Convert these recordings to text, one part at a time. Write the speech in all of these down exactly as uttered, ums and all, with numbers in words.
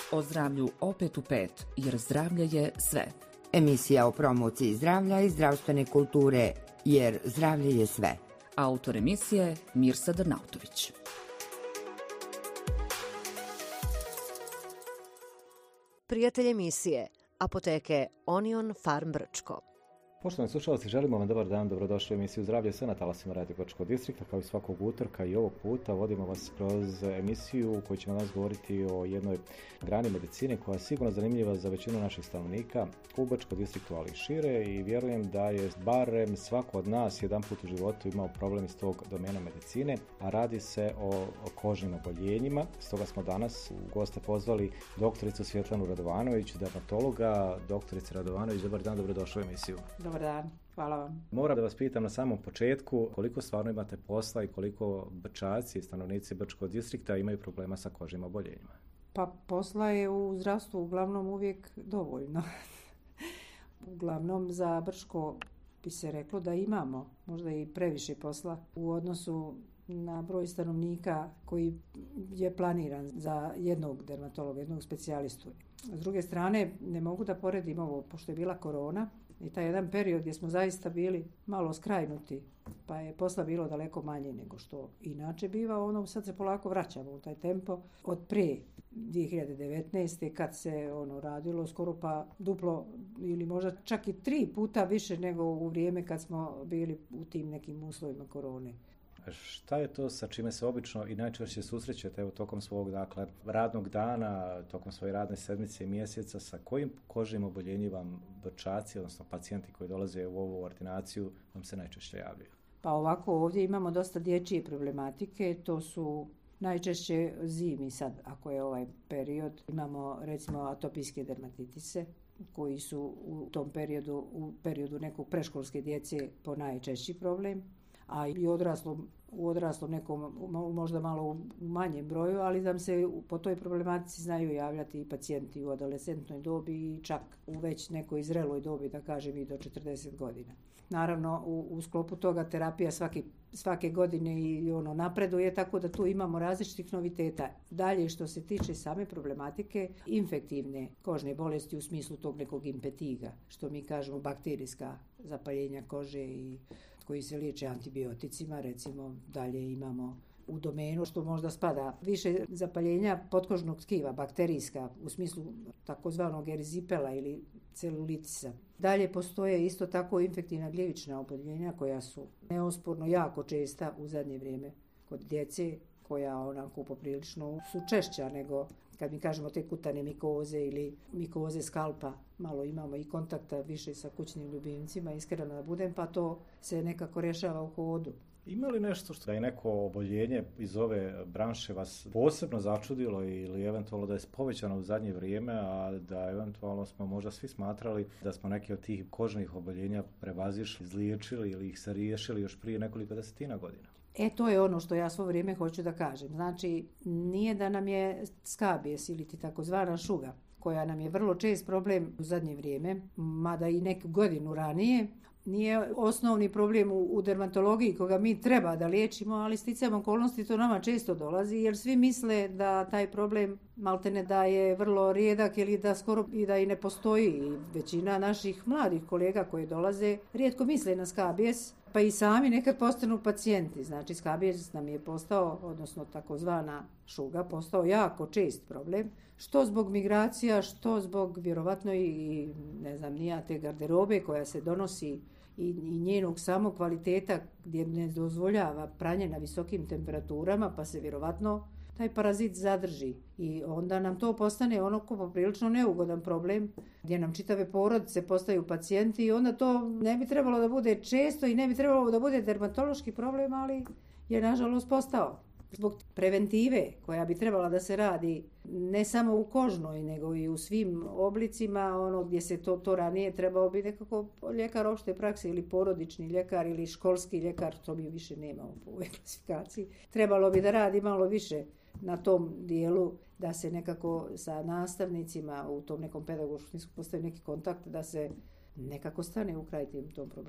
O zdravlju opet u pet, jer zdravlje je sve. Emisija o promociji zdravlja i zdravstvene kulture, jer zdravlje je sve. Autor emisije Mirsa Drnautović. Prijatelj emisije, apoteke Onion Farm Brčko. Poštovani slušalci, želimo vam dobar dan, dobrodošli u emisiju Zdravlje sve na talasima Radio Brčkog distrikta. Kao i svakog utorka i ovog puta vodimo vas kroz emisiju u kojoj ćemo danas govoriti o jednoj grani medicine koja je sigurno zanimljiva za većinu naših stanovnika u Brčkom distriktu, ali i šire, i vjerujem da je barem svako od nas jedan put u životu imao problem iz tog domena medicine, a radi se o, o kožnim oboljenjima. Stoga smo danas u goste pozvali doktoricu Svjetlanu Radovanović, dermatologa. Doktorice Radovanović, dobar dan, dobrodošli u emisiju. Dobar dan, hvala vam. Moram da vas pitam na samom početku koliko stvarno imate posla i koliko Brčaci, stanovnici Brčkog distrikta imaju problema sa kožnim oboljenjima? Pa posla je u zdravstvu uglavnom uvijek dovoljno. Uglavnom za Brčko bi se reklo da imamo možda i previše posla u odnosu na broj stanovnika koji je planiran za jednog dermatologa, jednog specijalistu. S druge strane, ne mogu da poredim ovo, pošto je bila korona i taj jedan period gdje smo zaista bili malo skrajnuti, pa je posla bilo daleko manje nego što inače biva, ono sad se polako vraćamo u taj tempo od pre dvije hiljade devetnaeste kad se ono radilo skoro pa duplo ili možda čak i tri puta više nego u vrijeme kad smo bili u tim nekim uslovima korone. Šta je to sa čime se obično i najčešće susrećete evo, tokom svog dakle, radnog dana, tokom svoje radne sedmice i mjeseca, sa kojim kožnim oboljenjima vam Brčaci, odnosno pacijenti koji dolaze u ovu ordinaciju, vam se najčešće javljaju? Pa ovako, ovdje imamo dosta dječje problematike, to su najčešće zimi sad, ako je ovaj period. Imamo recimo atopijske dermatitise, koji su u tom periodu, u periodu nekog preškolske djece po najčešći problem, a i odraslom, u odraslom nekom možda malo u manjem broju, ali da se po toj problematici znaju javljati i pacijenti u adolescentnoj dobi i čak u već nekoj zreloj dobi, da kažem i do četrdeset godina. Naravno, u, u sklopu toga terapija svaki, svake godine i ono napreduje, tako da tu imamo različitih noviteta. Dalje, što se tiče same problematike, infektivne kožne bolesti u smislu tog nekog impetiga, što mi kažemo bakterijska zapaljenja kože i koji se liječe antibioticima, recimo dalje imamo u domenu što možda spada više zapaljenja potkožnog tkiva, bakterijska, u smislu takozvanog erizipela ili celulitisa. Dalje postoje isto tako infektivna gljivična oboljenja koja su neosporno jako česta u zadnje vrijeme kod djece, koja onako poprilično su češća nego kad mi kažemo te kutane mikoze ili mikoze skalpa, malo imamo i kontakta više sa kućnim ljubimcima, iskreno da budem, pa to se nekako rješava u hodu. Ima li nešto što je neko oboljenje iz ove branše vas posebno začudilo ili eventualno da je povećano u zadnje vrijeme, a da eventualno smo možda svi smatrali da smo neke od tih kožnih oboljenja prevazišli, izliječili ili ih se riješili još prije nekoliko desetina godina? E, to je ono što ja svo vrijeme hoću da kažem. Znači, nije da nam je skabijes ili ti takozvana šuga, koja nam je vrlo čest problem u zadnje vrijeme, mada i neku godinu ranije, nije osnovni problem u, u dermatologiji koga mi treba da liječimo, ali sticajem okolnosti to nama često dolazi, jer svi misle da taj problem maltene da je vrlo rijedak ili da skoro i da i ne postoji. I većina naših mladih kolega koji dolaze rijetko misle na skabijes, pa i sami nekad postanu pacijenti. Znači, skabijes nam je postao, odnosno takozvana šuga, postao jako čest problem, što zbog migracija, što zbog vjerovatno i, ne znam, nija te garderobe koja se donosi i, i njenog samog kvaliteta gdje ne dozvoljava pranje na visokim temperaturama, pa se vjerovatno taj parazit zadrži. I onda nam to postane onako poprilično neugodan problem, gdje nam čitave porodice postaju pacijenti i onda to ne bi trebalo da bude često i ne bi trebalo da bude dermatološki problem, ali je nažalost postao. Zbog preventive koja bi trebala da se radi ne samo u kožnoj, nego i u svim oblicima, ono gdje se to, to ranije trebao bi nekako ljekar opšte prakse ili porodični ljekar ili školski ljekar, to mi više nemamo po ovoj klasifikaciji. Trebalo bi da radi malo više na tom dijelu, da se nekako sa nastavnicima u tom nekom pedagoškom smislu postavi neki kontakt, da se nekako stane u kraj tim tom problemu.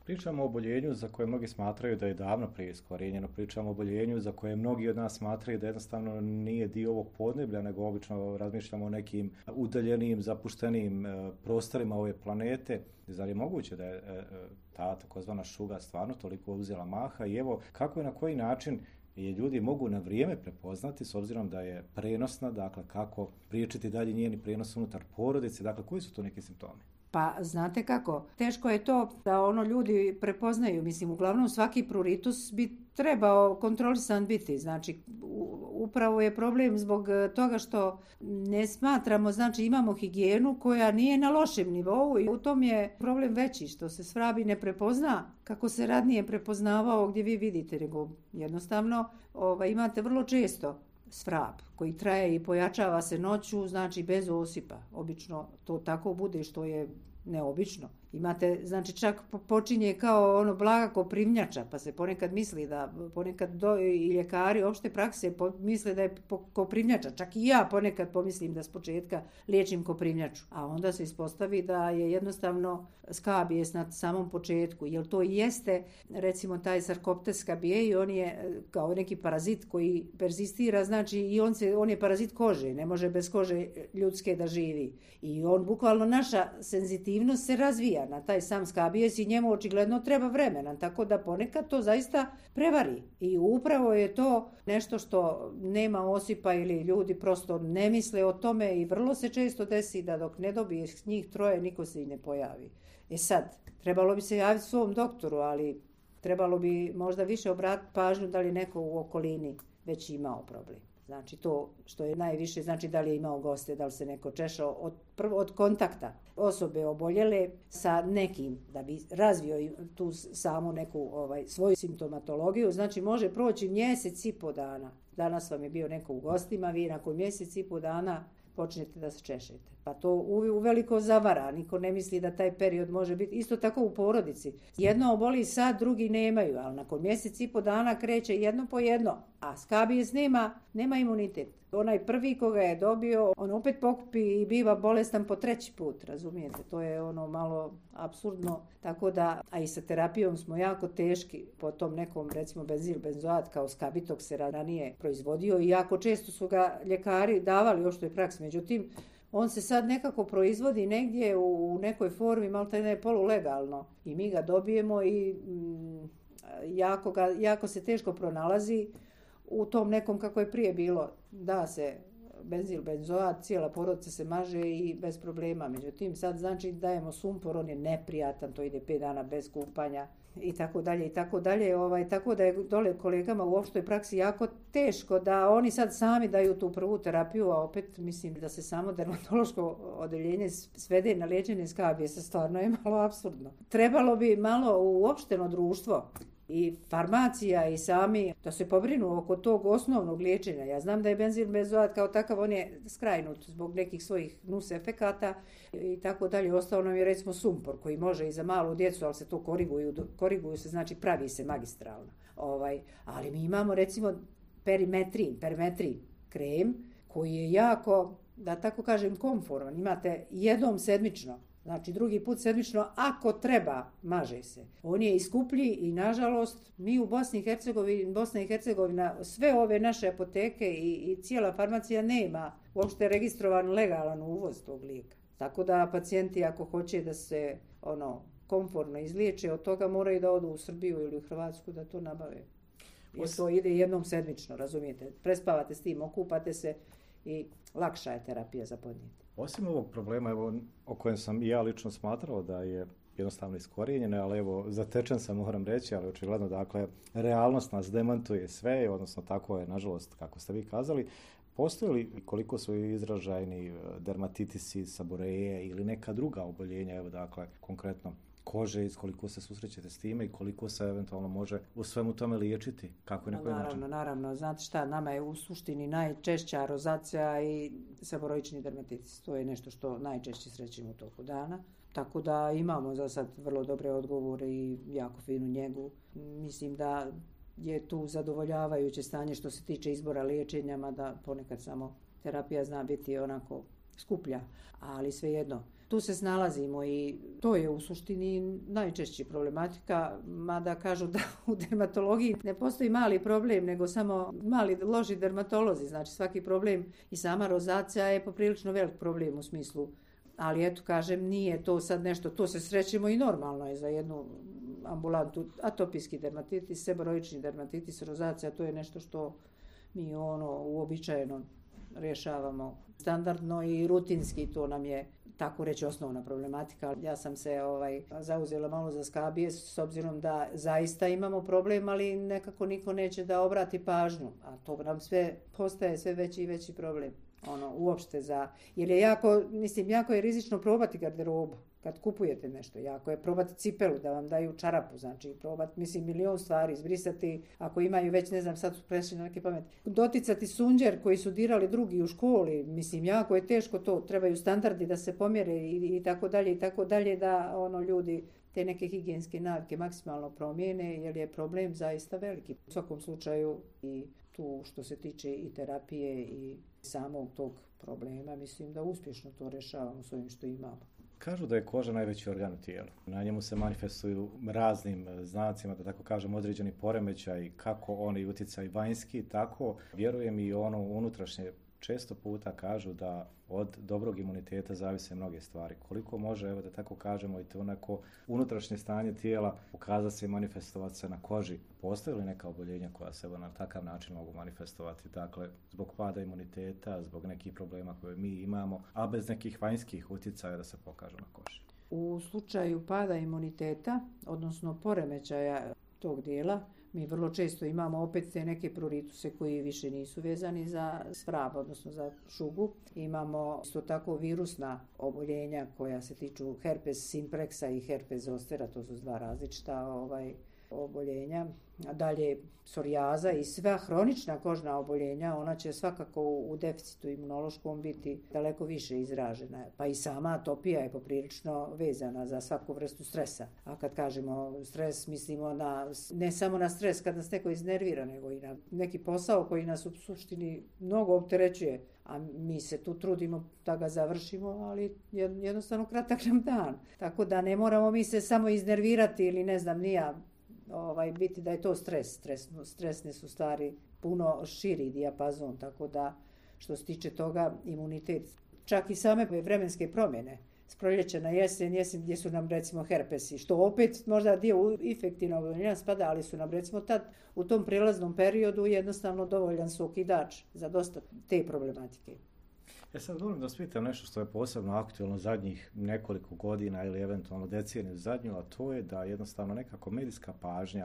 Pričamo o oboljenju za koje mnogi smatraju da je davno prije iskorijenjeno, pričamo o oboljenju za koje mnogi od nas smatraju da jednostavno nije dio ovog podneblja, nego obično razmišljamo o nekim udaljenim, zapuštenim prostorima ove planete. Zar je moguće da je ta takozvana šuga stvarno toliko uzela maha i evo kako i na koji način je ljudi mogu na vrijeme prepoznati s obzirom da je prenosna, dakle kako priječiti dalje njeni prenos unutar porodice, dakle koji su to neki simptomi? Pa znate kako, teško je to da ono ljudi prepoznaju, mislim uglavnom svaki pruritus bi trebao kontrolisan biti, znači upravo je problem zbog toga što ne smatramo, znači imamo higijenu koja nije na lošem nivou i u tom je problem veći što se svrab ne prepozna kako se radnije prepoznavao gdje vi vidite, nego jednostavno ovaj, imate vrlo često svrab koji traje i pojačava se noću, znači bez osipa. Obično to tako bude što je neobično. Imate, znači čak počinje kao ono blaga koprivnjača, pa se ponekad misli da, ponekad do, i ljekari opšte prakse misle da je koprivnjača. Čak i ja ponekad pomislim da s početka liječim koprivnjaču. A onda se ispostavi da je jednostavno skabijes na samom početku. Jer to jeste, recimo taj sarkoptes skabijei, on je kao neki parazit koji perzistira, znači i on, se, on je parazit kože, ne može bez kože ljudske da živi. I on, bukvalno naša senzitivnost se razvija na taj sam skabijes i njemu očigledno treba vremena, tako da ponekad to zaista prevari. I upravo je to nešto što nema osipa ili ljudi prosto ne misle o tome i vrlo se često desi da dok ne dobije njih troje niko se i ne pojavi. E sad, trebalo bi se javiti svom doktoru, ali trebalo bi možda više obratiti pažnju da li neko u okolini već imao problem. Znači to što je najviše, znači da li je imao goste, da li se neko češao od, prvo, od kontakta osobe oboljele sa nekim da bi razvio tu samu neku ovaj, svoju simptomatologiju, znači može proći mjesec i po dana. Danas vam je bio neko u gostima, vi nakon mjesec i po dana počnete da se češete. Pa to uveliko zavara, niko ne misli da taj period može biti isto tako u porodici. Jedno oboli sad, drugi nemaju, ali nakon mjesec i po dana kreće jedno po jedno, a skabijes nema, nema imunitet. Onaj prvi koga je dobio, on opet pokupi i biva bolestan po treći put, razumijete? To je ono malo apsurdno, tako da, a i sa terapijom smo jako teški po tom nekom, recimo benzil benzoat kao skabitok se ranije proizvodio i jako često su ga ljekari davali u oštoj praksi, međutim, on se sad nekako proizvodi negdje u nekoj formi, malo taj ne polulegalno. I mi ga dobijemo i mm, jako, ga, jako se teško pronalazi u tom nekom kako je prije bilo. Da se benzil benzoat, cijela porodica se maže i bez problema. Međutim, sad znači dajemo sumpor, on je neprijatan, to ide pet dana bez kupanja i tako dalje i tako dalje. Ovaj, tako da je dole kolegama u opštoj praksi jako teško da oni sad sami daju tu prvu terapiju, a opet mislim da se samo dermatološko odeljenje svede na liječenje skabijesa, stvarno je malo apsurdno. Trebalo bi malo uopšteno društvo i farmacija i sami da se pobrinu oko tog osnovnog liječenja. Ja znam da je benzil benzoat kao takav, on je skrajnut zbog nekih svojih nus efekata i tako dalje. Ostao nam je recimo sumpor koji može i za malu djecu, ali se to koriguju, koriguju se, znači pravi se magistralno. Ovaj, ali mi imamo recimo perimetrin, perimetrin krem koji je jako, da tako kažem, komfortan. Imate jednom sedmično. Znači drugi put sedmično, ako treba, maže se. On je iskuplji i nažalost mi u Bosni i Hercegovini, Bosna i Hercegovina, sve ove naše apoteke i, i cijela farmacija nema uopšte registrovan legalan uvoz tog lijeka. Tako da pacijenti ako hoće da se ono komfortno izliječe, od toga moraju da odu u Srbiju ili u Hrvatsku da to nabave. Jer to ide jednom sedmično, razumijete. Prespavate s tim, okupate se i lakša je terapija za podnijeti. Osim ovog problema, evo, o kojem sam i ja lično smatrao da je jednostavno iskorijenjeno, ali evo, zatečen sam, moram reći, ali očigledno, dakle, realnost nas demantuje sve, odnosno tako je, nažalost, kako ste vi kazali. Postoje li koliko su izražajni dermatitisi, saboreje ili neka druga oboljenja, evo, dakle, konkretno kože, koliko se susrećete s time i koliko se eventualno može u svemu tome liječiti? Kako i na koji način? Naravno, naravno. Znate šta, nama je u suštini najčešća rozacija i seboroični dermatitis. To je nešto što najčešće srećemo u toku dana. Tako da imamo za sad vrlo dobre odgovore i jako finu njegu. Mislim da je tu zadovoljavajuće stanje što se tiče izbora liječenja, mada ponekad samo terapija zna biti onako skuplja, ali svejedno. Tu se snalazimo i to je u suštini najčešća problematika, mada kažu da u dermatologiji ne postoji mali problem, nego samo mali loši dermatolozi. Znači svaki problem i sama rozacija je poprilično velik problem u smislu. Ali eto, kažem, nije to sad nešto, to se srećemo i normalno je za jednu ambulantu. Atopijski dermatitis, seboroični dermatitis, rozacija, to je nešto što mi ono uobičajeno rješavamo standardno i rutinski, to nam je tako reći osnovna problematika. Ja sam se ovaj zauzela malo za skabije s obzirom da zaista imamo problem, ali nekako niko neće da obrati pažnju, a to nam sve postaje sve veći i veći problem. Ono, uopšte za, jer je jako, mislim, jako je rizično probati garderobu kad kupujete nešto, jako je probati cipelu da vam daju čarapu, znači probati, mislim, milion stvari, izbrisati, ako imaju već, ne znam, sad su prešli na neke pamet, doticati sunđer koji su dirali drugi u školi, mislim, jako je teško to, trebaju standardi da se pomjere i, i tako dalje i tako dalje, da ono ljudi te neke higijenske navike maksimalno promijene, jer je problem zaista veliki. U svakom slučaju i tu što se tiče i terapije i samog tog problema, mislim da uspješno to rješavamo s ovim što imamo. Kažu da je koža najveći organ u tijelu. Na njemu se manifestuju raznim znacima, da tako kažem, određeni poremećaj, kako oni utjecaj vanjski, tako vjerujem i ono unutrašnje. Često puta kažu da od dobrog imuniteta zavise mnoge stvari. Koliko može, evo da tako kažemo, i to onako unutrašnje stanje tijela pokazati se i manifestovati se na koži. Postoje li neka oboljenja koja se evo na takav način mogu manifestovati? Dakle, zbog pada imuniteta, zbog nekih problema koje mi imamo, a bez nekih vanjskih utjecaja da se pokažu na koži. U slučaju pada imuniteta, odnosno poremećaja tog dijela, mi vrlo često imamo opet te neke prurituse koji više nisu vezani za svrab, odnosno za šugu. Imamo isto tako virusna oboljenja koja se tiču herpes simplexa i herpes zostera, to su dva različita ovaj, oboljenja. Dalje psorijaza i sva hronična kožna oboljenja, ona će svakako u deficitu imunološkom biti daleko više izražena. Pa i sama atopija je poprilično vezana za svaku vrstu stresa. A kad kažemo stres, mislimo na, ne samo na stres kad nas neko iznervira, nego i na neki posao koji nas u suštini mnogo opterećuje. A mi se tu trudimo da ga završimo, ali jednostavno kratak nam dan. Tako da ne moramo mi se samo iznervirati ili ne znam nija, Ovaj, biti da je to stres. stres. Stresne su stvari puno širi dijapazon, tako da što se tiče toga imunitet, čak i same vremenske promjene, s proljeća na jesen, jesen gdje su nam recimo herpesi, što opet možda dio infektivnog oboljenja spada, ali su nam recimo tad u tom prijelaznom periodu jednostavno dovoljan su okidač za dosta te problematike. Ja sad volim da spitam nešto što je posebno aktualno zadnjih nekoliko godina ili eventualno deceniju zadnju, a to je da jednostavno nekako medijska pažnja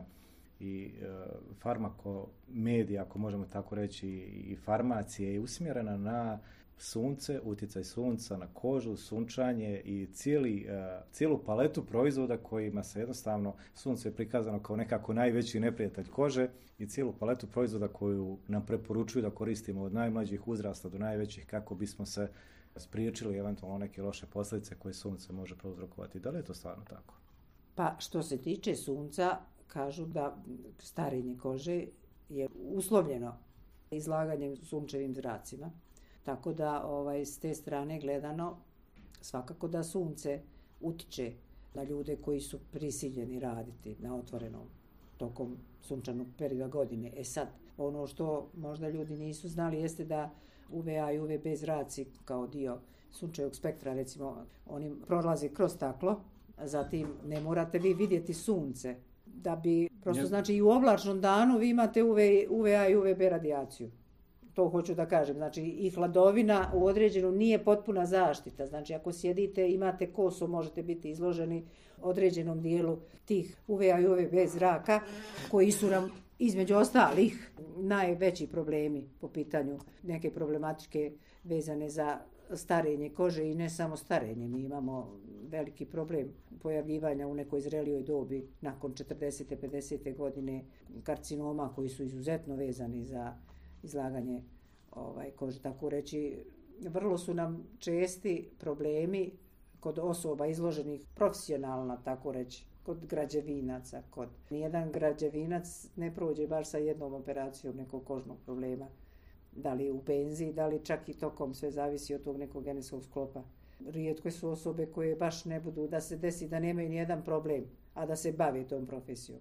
i e, farmakomedija, ako možemo tako reći, i farmacije je usmjerena na sunce, utjecaj sunca na kožu, sunčanje i cijeli, e, cijelu paletu proizvoda kojima se jednostavno sunce je prikazano kao nekako najveći neprijatelj kože i cijelu paletu proizvoda koju nam preporučuju da koristimo od najmlađih uzrasta do najvećih kako bismo se spriječili eventualno neke loše posljedice koje sunce može prouzrokovati. Da li je to stvarno tako? Pa što se tiče sunca, kažu da starenje kože je uslovljeno izlaganjem sunčevim zracima. Tako da ovaj, s te strane gledano, svakako da sunce utiče na ljude koji su prisiljeni raditi na otvorenom tokom sunčanog perioda godine. E sad, ono što možda ljudi nisu znali jeste da U V A i U V B zraci kao dio sunčevog spektra, recimo, oni prolaze kroz staklo, zatim ne morate vi vidjeti sunce, da bi, prosto ja. Znači i u oblačnom danu vi imate U V A i U V B radijaciju. To hoću da kažem, znači i hladovina u određenu nije potpuna zaštita, znači ako sjedite, imate kosu, možete biti izloženi određenom dijelu tih U V A i U V B zraka, koji su nam između ostalih najveći problemi po pitanju neke problematike vezane za starenje kože i ne samo starenje, mi imamo veliki problem pojavljivanja u nekoj zrelijoj dobi nakon četrdesete pedesete godine karcinoma koji su izuzetno vezani za izlaganje ovaj, kože, tako reći. Vrlo su nam česti problemi kod osoba izloženih profesionalno, tako reći, kod građevinaca. Kod nijedan građevinac ne prođe baš sa jednom operacijom nekog kožnog problema. Da li u penziji, da li čak i tokom, sve zavisi od tog nekog genetskog sklopa. Rijetko su osobe koje baš ne budu, da se desi da nemaju nijedan problem, a da se bave tom profesijom.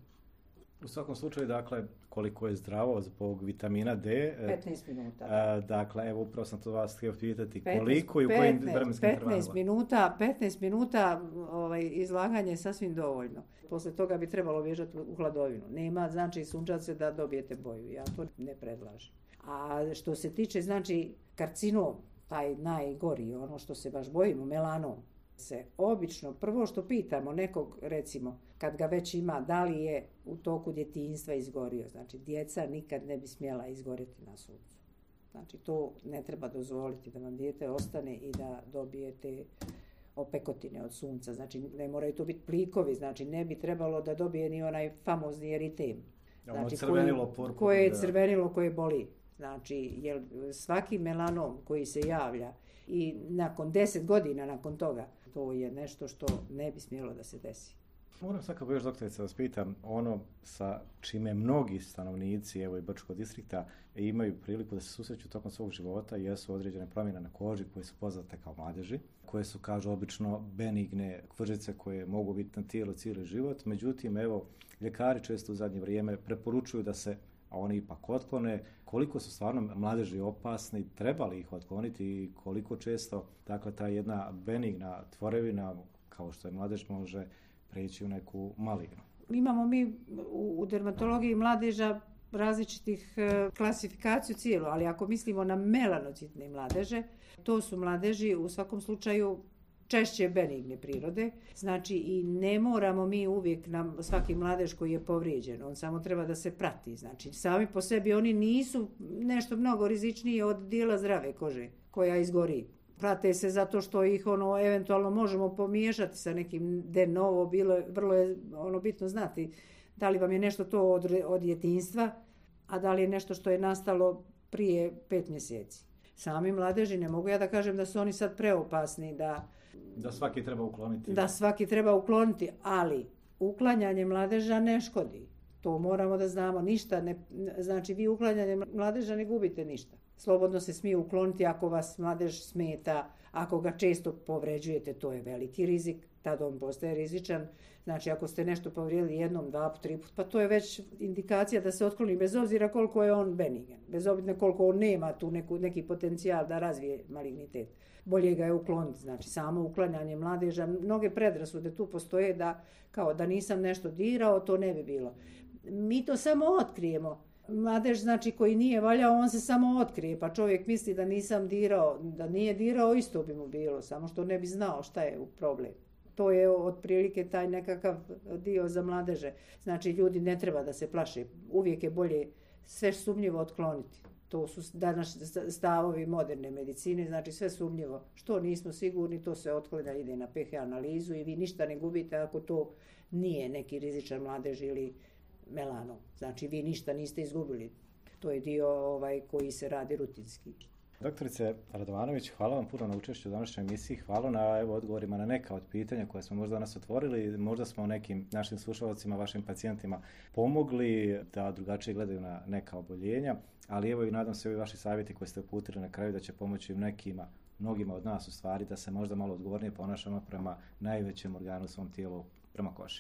U svakom slučaju, dakle, koliko je zdravo zbog vitamina D? petnaest minuta. A, dakle, evo, upravo sam to vas htio pitati, koliko i u kojim vremenskim intervalima? petnaest minuta, petnaest minuta ovaj, izlaganje je sasvim dovoljno. Posle toga bi trebalo bježati u hladovinu. Nema, znači, sunčati se da dobijete boju. Ja to ne predlažem. A što se tiče, znači, karcinom, taj najgori, ono što se baš bojimo, melanom, se obično, prvo što pitamo nekog, recimo, kad ga već ima, da li je u toku djetinjstva izgorio. Znači, djeca nikad ne bi smjela izgorjeti na suncu. Znači, to ne treba dozvoliti da vam dijete ostane i da dobijete opekotine od sunca. Znači, ne moraju to biti plikovi, znači ne bi trebalo da dobije ni onaj famozni eritem. Znači, crvenilo, koji, koje je crvenilo, koje boli. Znači, jer svaki melanom koji se javlja i nakon deset godina nakon toga, to je nešto što ne bi smjelo da se desi. Moram svakako još, doktorice, vas pitam, ono sa čime mnogi stanovnici, evo i Brčkog distrikta, imaju priliku da se susreću tokom svog života, jesu određene promjene na koži koje su poznate kao mladeži, koje su, kažu, obično benigne kvržice koje mogu biti na tijelu cijeli život. Međutim, evo, ljekari često u zadnje vrijeme preporučuju da se, a oni ipak otklone. Koliko su stvarno mladeži opasni, trebali ih otkloniti i koliko često, dakle, ta jedna benigna tvorevina, kao što je mladež, može preći u neku malignu. Imamo mi u dermatologiji mladeža različitih klasifikaciju cijelu, ali ako mislimo na melanocitne mladeže, to su mladeži u svakom slučaju češće benigne prirode, znači i ne moramo mi uvijek na svaki mladež koji je povrijeđen, on samo treba da se prati, znači sami po sebi oni nisu nešto mnogo rizičniji od dijela zdrave kože koja izgori. Prate se zato što ih ono eventualno možemo pomiješati sa nekim de novo, bilo, vrlo je ono bitno znati da li vam je nešto to od, od djetinjstva, a da li je nešto što je nastalo prije pet mjeseci. Sami mladeži, ne mogu ja da kažem da su oni sad preopasni, da Da svaki treba ukloniti. Da svaki treba ukloniti, ali uklanjanje mladeža ne škodi. To moramo da znamo, ništa ne, znači vi uklanjanje mladeža ne gubite ništa. Slobodno se smije ukloniti ako vas mladež smeta, ako ga često povređujete, to je veliki rizik, tad on postaje rizičan. Znači ako ste nešto povrijedili jednom, dva put, tri put, pa to je već indikacija da se otkloni bez obzira koliko je on benigan, bez obzira koliko on nema tu neku, neki potencijal da razvije malignitet. Bolje ga je ukloniti, znači samo uklanjanje mladeža. Mnoge predrasude tu postoje da kao da nisam nešto dirao, to ne bi bilo. Mi to samo otkrijemo. Mladež znači koji nije valjao, on se samo otkrije, pa čovjek misli da nisam dirao, da nije dirao, isto bi mu bilo, samo što ne bi znao šta je problem. To je otprilike taj nekakav dio za mladeže. Znači ljudi ne treba da se plaše, uvijek je bolje sve sumnjivo otkloniti. To su danas stavovi moderne medicine, znači sve sumnjivo. Što nismo sigurni, to se otklanja, ide na pe ha analizu i vi ništa ne gubite ako to nije neki rizičan mladež ili melanom. Znači vi ništa niste izgubili. To je dio ovaj koji se radi rutinski. Doktorice Radovanović, hvala vam puno na učešću u današnjoj emisiji, hvala na evo, odgovorima na neka od pitanja koje smo možda danas otvorili, možda smo nekim našim slušalcima, vašim pacijentima pomogli da drugačije gledaju na neka oboljenja, ali evo i nadam se ovi vaši savjeti koje ste uputili na kraju da će pomoći nekima, mnogima od nas u stvari, da se možda malo odgovornije ponašamo prema najvećem organu u svom tijelu, prema koži.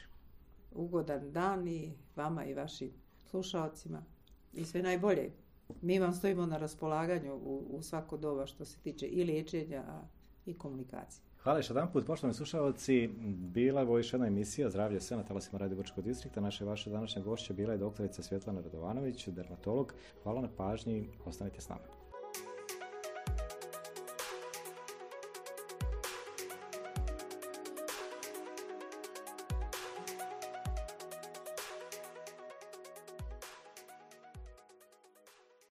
Ugodan dan i vama i vašim slušalcima i sve najbolje. Mi vam stojimo na raspolaganju u, u svako doba što se tiče i liječenja i komunikacije. Hvala još jedan put, poštovani slušalci. Bila je ovo još jedna emisija Zdravlje sve na talasima Radio Brčkog distrikta. Naša i vaša današnja gošća bila je doktorica Svjetlana Radovanović, dermatolog. Hvala na pažnji, ostanite s nama.